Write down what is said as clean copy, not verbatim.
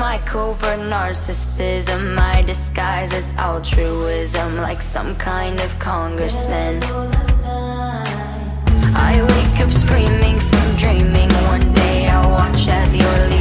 my covert narcissism, my disguise as altruism, like some kind of congressman. I wake up screaming from dreaming. One day I'll watch as you're leaving.